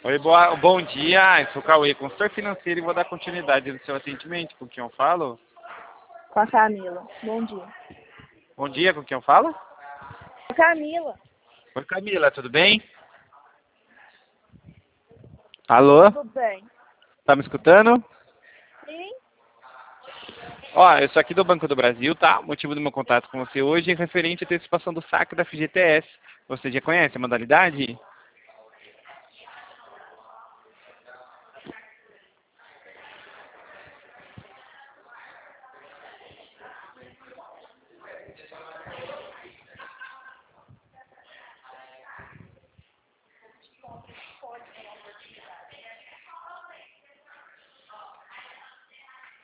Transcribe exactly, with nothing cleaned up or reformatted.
Oi, boa, bom dia. Eu sou o Cauê, consultor financeiro, e vou dar continuidade no seu atendimento. Com quem eu falo? Com a Camila. Bom dia. Bom dia, com quem eu falo? Com a Camila. Oi, Camila, tudo bem? Alô? Tudo bem? Tá me escutando? Sim? Ó, eu sou aqui do Banco do Brasil, tá? O motivo do meu contato com você hoje é referente à antecipação do saque da F G T S. Você já conhece a modalidade?